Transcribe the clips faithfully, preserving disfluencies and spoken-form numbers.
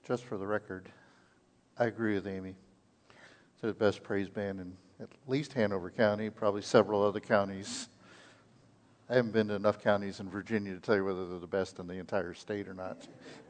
Just for the record, I agree with Amy. They're the best praise band in at least Hanover County, probably several other counties. I haven't been to enough counties in Virginia to tell you whether they're the best in the entire state or not.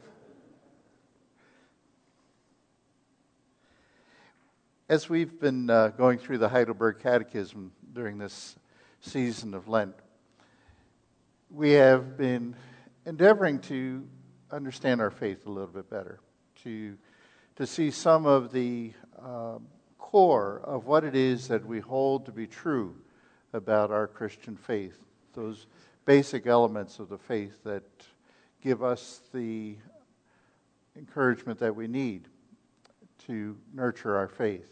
As we've been uh, going through the Heidelberg Catechism during this season of Lent, we have been endeavoring to understand our faith a little bit better, to, to see some of the uh, core of what it is that we hold to be true about our Christian faith, those basic elements of the faith that give us the encouragement that we need to nurture our faith.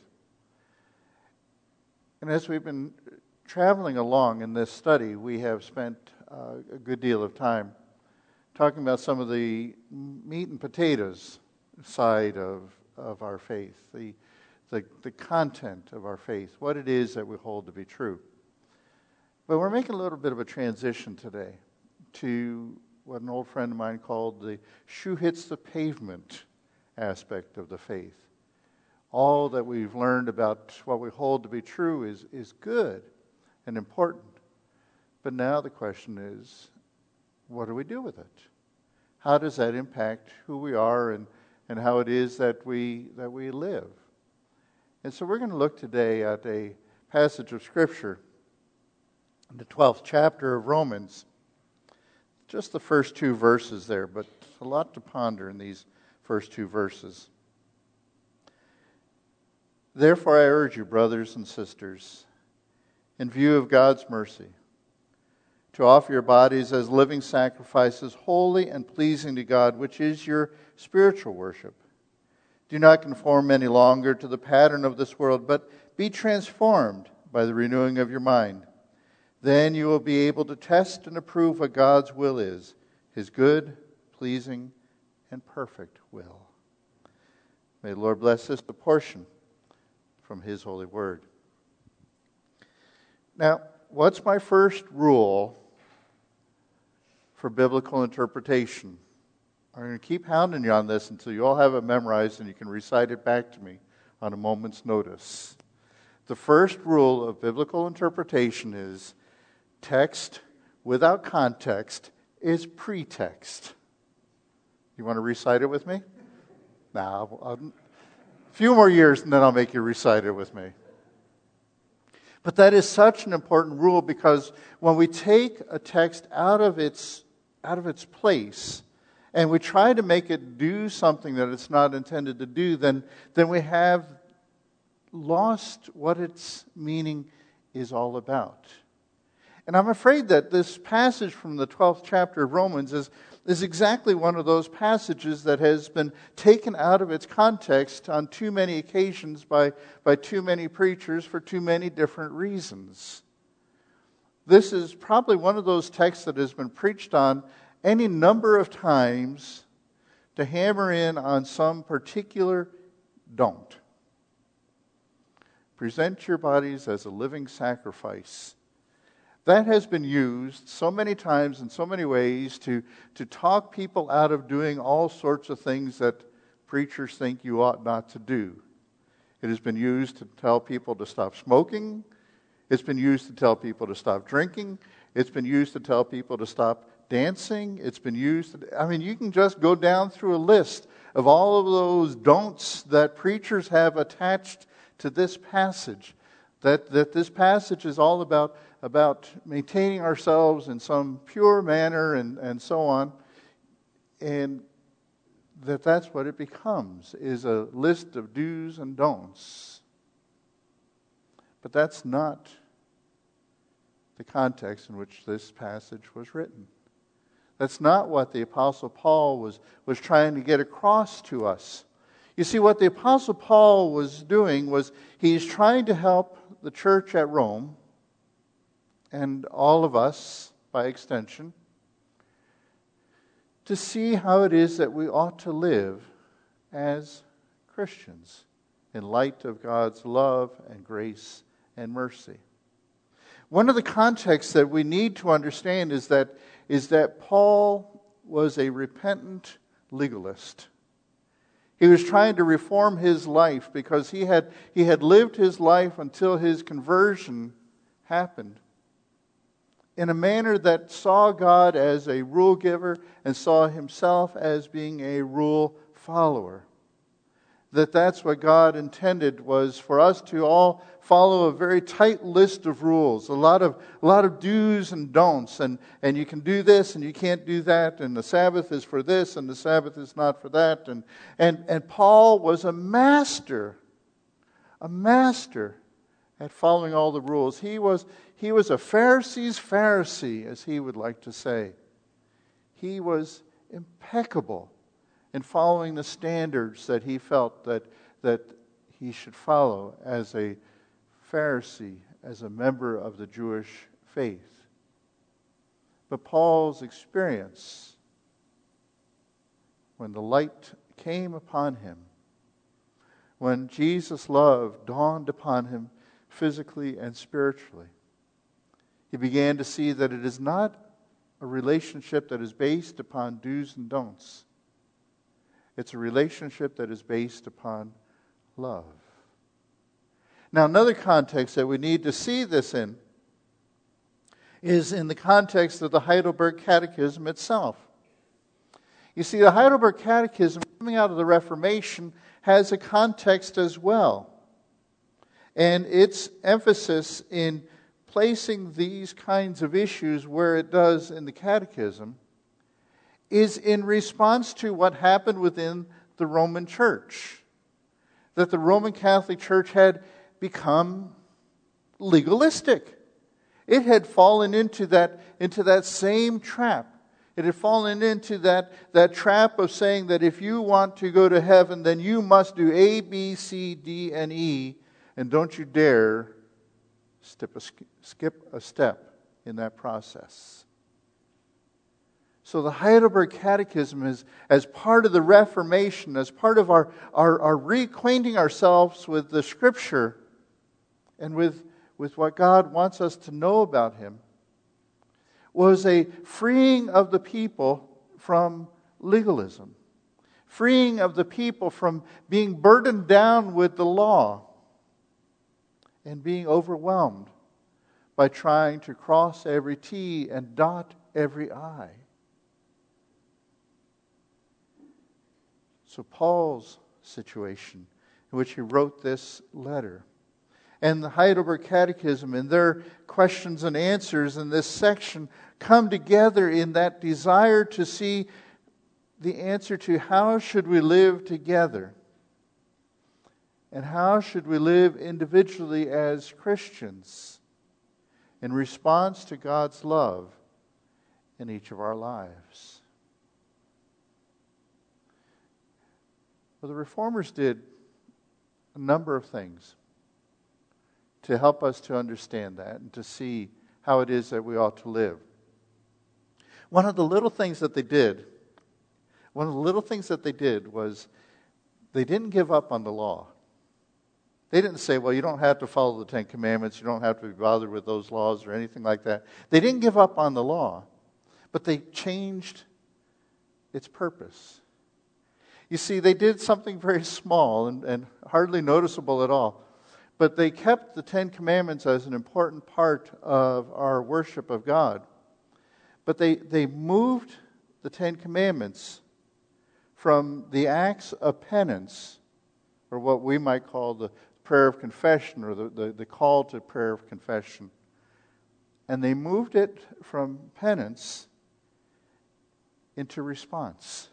And as we've been traveling along in this study, we have spent uh, a good deal of time talking about some of the meat and potatoes side of, of our faith, the, the, the content of our faith, what it is that we hold to be true. But we're making a little bit of a transition today to what an old friend of mine called the shoe hits the pavement aspect of the faith. All that we've learned about what we hold to be true is, is good and important. But now the question is, what do we do with it? How does that impact who we are and, and how it is that we that we live? And so we're going to look today at a passage of Scripture, the twelfth chapter of Romans. Just the first two verses there, but a lot to ponder in these first two verses. Therefore, I urge you, brothers and sisters, in view of God's mercy, to offer your bodies as living sacrifices, holy and pleasing to God, which is your spiritual worship. Do not conform any longer to the pattern of this world, but be transformed by the renewing of your mind. Then you will be able to test and approve what God's will is, His good, pleasing, and perfect will. May the Lord bless this portion from His holy word. Now, what's my first rule for biblical interpretation? I'm going to keep hounding you on this until you all have it memorized and you can recite it back to me on a moment's notice. The first rule of biblical interpretation is text without context is pretext. You want to recite it with me? Now, a few more years and then I'll make you recite it with me. But that is such an important rule because when we take a text out of its out of its place and we try to make it do something that it's not intended to do, then, then we have lost what its meaning is all about. And I'm afraid that this passage from the twelfth chapter of Romans is, is exactly one of those passages that has been taken out of its context on too many occasions by, by too many preachers for too many different reasons. This is probably one of those texts that has been preached on any number of times to hammer in on some particular don't. Present your bodies as a living sacrifice. That has been used so many times in so many ways to, to talk people out of doing all sorts of things that preachers think you ought not to do. It has been used to tell people to stop smoking. It's been used to tell people to stop drinking. It's been used to tell people to stop dancing. It's been used to, I mean, you can just go down through a list of all of those don'ts that preachers have attached to this passage. That, that this passage is all about, about maintaining ourselves in some pure manner and, and so on. And that that's what it becomes, is a list of do's and don'ts. But that's not the context in which this passage was written. That's not what the Apostle Paul was, was trying to get across to us. You see, what the Apostle Paul was doing was he's trying to help the church at Rome, and all of us by extension, to see how it is that we ought to live as Christians in light of God's love and grace and mercy. One of the contexts that we need to understand is that, is that Paul was a repentant legalist. He was trying to reform his life because he had, he had lived his life until his conversion happened in a manner that saw God as a rule giver and saw himself as being a rule follower. That that's what God intended, was for us to all follow a very tight list of rules, a lot of a lot of do's and don'ts, and, and you can do this and you can't do that, and the Sabbath is for this and the Sabbath is not for that. And and, and Paul was a master, a master at following all the rules. He was he was a Pharisee's Pharisee, as he would like to say. He was impeccable in following the standards that he felt that, that he should follow as a Pharisee, as a member of the Jewish faith. But Paul's experience, when the light came upon him, when Jesus' love dawned upon him physically and spiritually, he began to see that it is not a relationship that is based upon do's and don'ts. It's a relationship that is based upon love. Now, another context that we need to see this in is in the context of the Heidelberg Catechism itself. You see, the Heidelberg Catechism, coming out of the Reformation, has a context as well. And its emphasis in placing these kinds of issues where it does in the Catechism is in response to what happened within the Roman Church. That the Roman Catholic Church had become legalistic. It had fallen into that, into that same trap. It had fallen into that, that trap of saying that if you want to go to heaven, then you must do A, B, C, D, and E, and don't you dare skip a, skip a step in that process. So the Heidelberg Catechism is, as part of the Reformation, as part of our, our, our reacquainting ourselves with the Scripture and with, with what God wants us to know about Him, was a freeing of the people from legalism. Freeing of the people from being burdened down with the law and being overwhelmed by trying to cross every T and dot every I. So Paul's situation, in which he wrote this letter, and the Heidelberg Catechism and their questions and answers in this section come together in that desire to see the answer to how should we live together, and how should we live individually as Christians in response to God's love in each of our lives. Well, the Reformers did a number of things to help us to understand that and to see how it is that we ought to live. One of the little things that they did, one of the little things that they did was they didn't give up on the law. They didn't say, well, you don't have to follow the Ten Commandments, you don't have to be bothered with those laws or anything like that. They didn't give up on the law, but they changed its purpose. You see, they did something very small and, and hardly noticeable at all. But they kept the Ten Commandments as an important part of our worship of God. But they, they moved the Ten Commandments from the acts of penance, or what we might call the prayer of confession, or the, the, the call to prayer of confession. And they moved it from penance into response.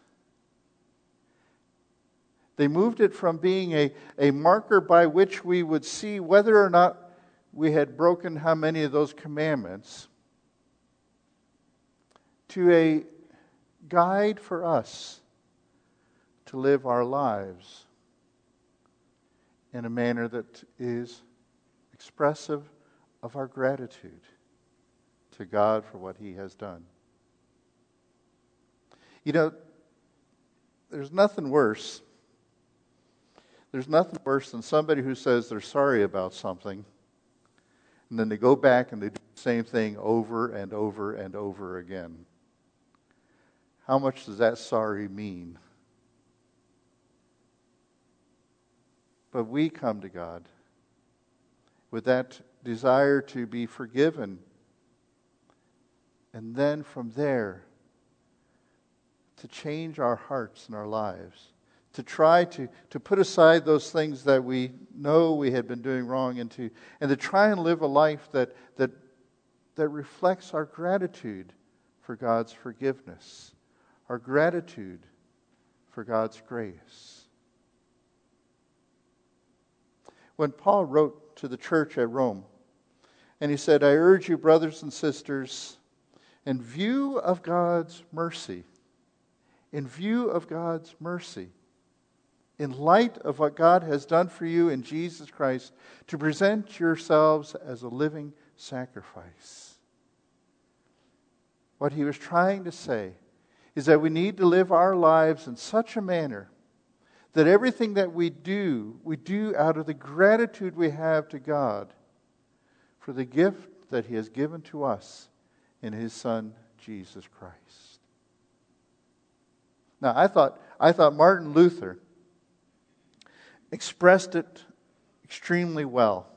They moved it from being a, a marker by which we would see whether or not we had broken how many of those commandments to a guide for us to live our lives in a manner that is expressive of our gratitude to God for what He has done. You know, there's nothing worse There's nothing worse than somebody who says they're sorry about something, and then they go back and they do the same thing over and over and over again. How much does that sorry mean? But we come to God with that desire to be forgiven. And then from there, to change our hearts and our lives. To try to, to put aside those things that we know we had been doing wrong and to, and to try and live a life that, that, that reflects our gratitude for God's forgiveness, our gratitude for God's grace. When Paul wrote to the church at Rome, and he said, I urge you, brothers and sisters, in view of God's mercy, in view of God's mercy, in light of what God has done for you in Jesus Christ, to present yourselves as a living sacrifice. What he was trying to say is that we need to live our lives in such a manner that everything that we do, we do out of the gratitude we have to God for the gift that he has given to us in his Son, Jesus Christ. Now, I thought, I thought Martin Luther expressed it extremely well.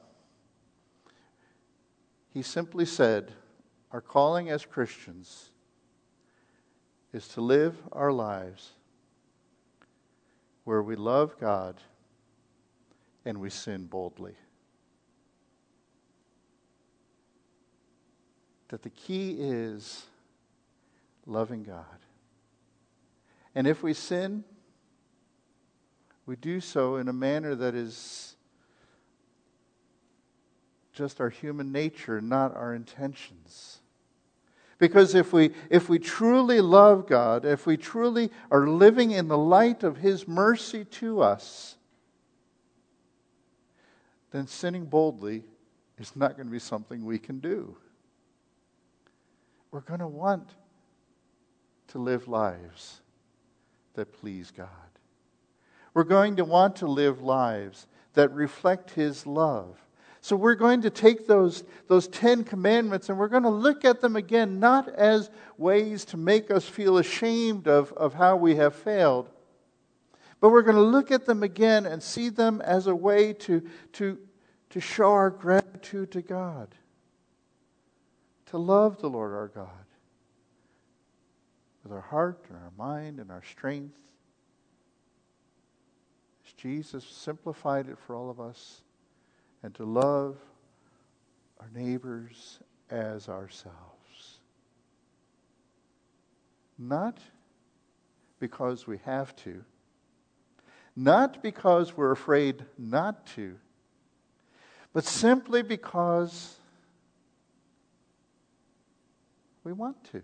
He simply said, our calling as Christians is to live our lives where we love God and we sin boldly. That the key is loving God. And if we sin, we do so in a manner that is just our human nature, not our intentions. Because if we if we truly love God, if we truly are living in the light of his mercy to us, then sinning boldly is not going to be something we can do. We're going to want to live lives that please God. We're going to want to live lives that reflect his love. So we're going to take those, those Ten Commandments and we're going to look at them again, not as ways to make us feel ashamed of, of how we have failed, but we're going to look at them again and see them as a way to, to, to show our gratitude to God, to love the Lord our God with our heart and our mind and our strength. As Jesus simplified it for all of us, and to love our neighbors as ourselves. Not because we have to, not because we're afraid not to, but simply because we want to.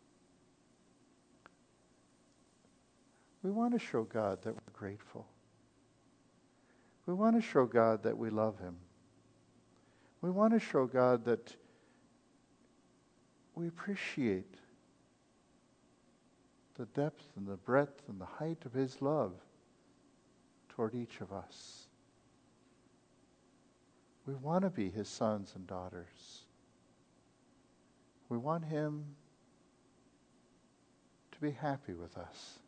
We want to show God that we're grateful. We want to show God that we love him. We want to show God that we appreciate the depth and the breadth and the height of his love toward each of us. We want to be his sons and daughters. We want him to be happy with us.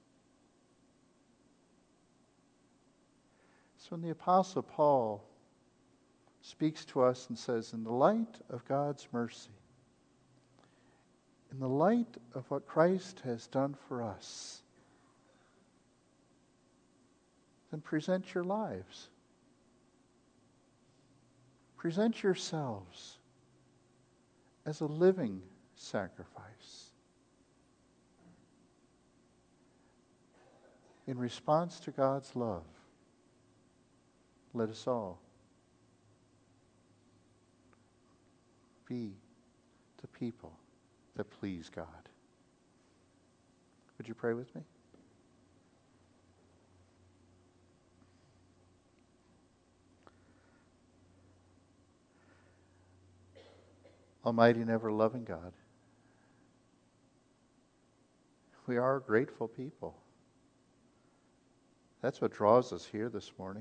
So when the Apostle Paul speaks to us and says, in the light of God's mercy, in the light of what Christ has done for us, then present your lives. Present yourselves as a living sacrifice in response to God's love. Let us all be the people that please God. Would you pray with me? Almighty and ever-loving God, we are a grateful people. That's what draws us here this morning.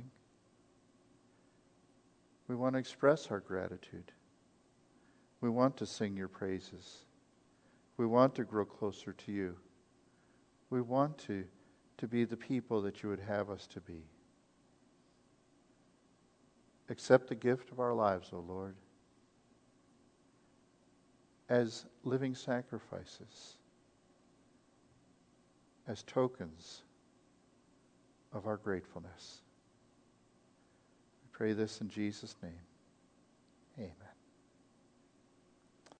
We want to express our gratitude. We want to sing your praises. We want to grow closer to you. We want to, to be the people that you would have us to be. accept the gift of our lives, O Lord, as living sacrifices, as tokens of our gratefulness. We pray this in Jesus' name. Amen.